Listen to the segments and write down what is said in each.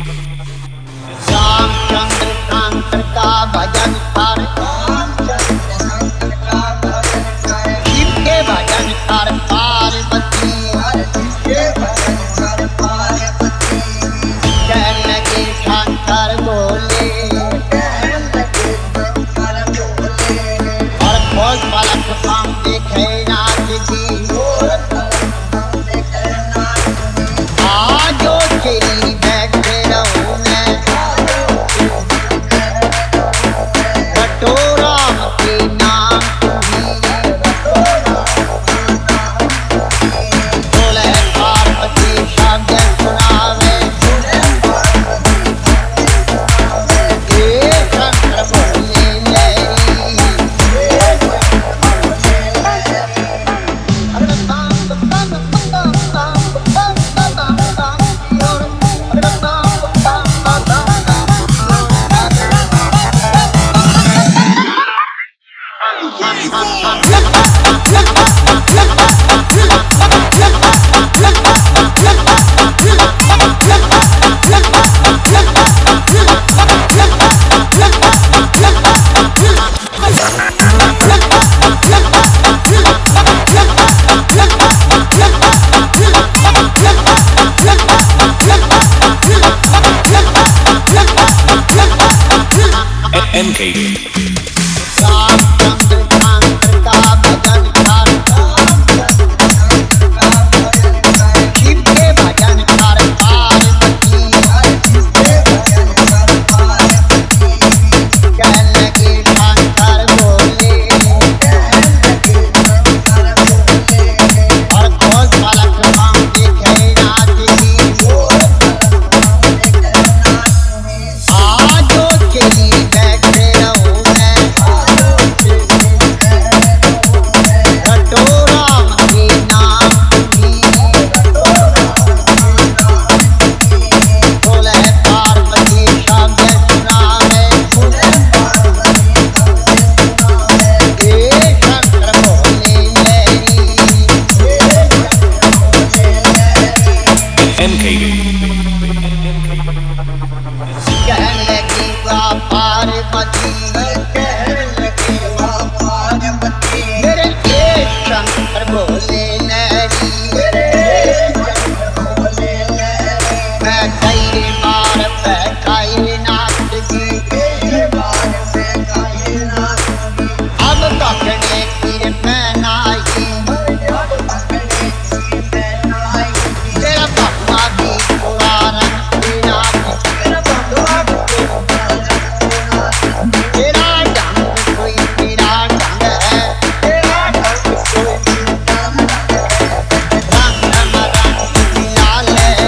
रामचंद्र कांत का भजन कर, शिव के भजन कर पार्वती, कहने लगे शंकर बोले, और खोज पलक हम देखे नाथ जी, आजो चली बैठे रहूं मैं, कटोरा के नाम बोले पार्वती शब्द सुनावे, ये शंकर बोले MK. रामचंद्र कांत का भजन कर, शिव के भजन कर पार्वती, कहने लगे शंकर बोले, और खोज पलक हम देखे नाथ जी, आजो चली बैठे रहूं मैं, कटोरा के नाम बोले पार्वती शब्द सुनावे, ये शंकर बोले MK. कहने लगी वाह पार्वती, मेरे ये शंकर बोले नरी, मैं कई बार बैठाई नाथ जी, अब पकड़े फिर पहनाई, तेरा भगवा भी पूरा रंग नाथ, तेरा ढंग कोई तेरा ढंग है, रंग रंग लाल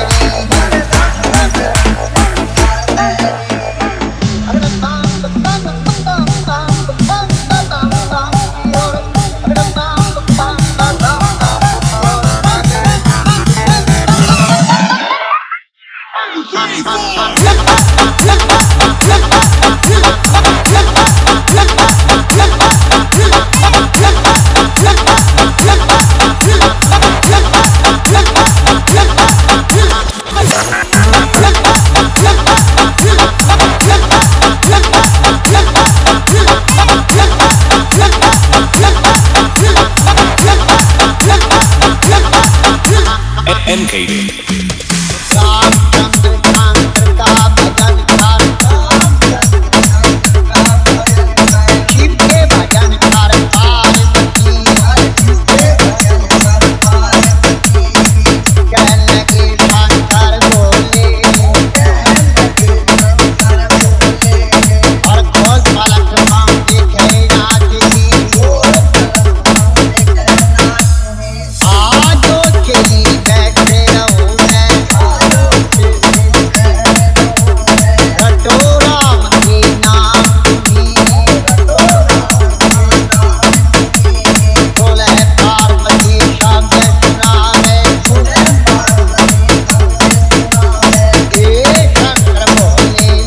MK. रामचंद्र कांत का भजन कर, शिव के भजन कर पार्वती, कहने लगे शंकर बोले, और खोज पलक हम देखे नाथ जी, आजो चली बैठे रहूं मैं, कटोरा के नाम बोले पार्वती शब्द सुनावे, ये शंकर बोले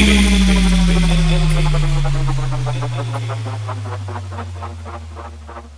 MK.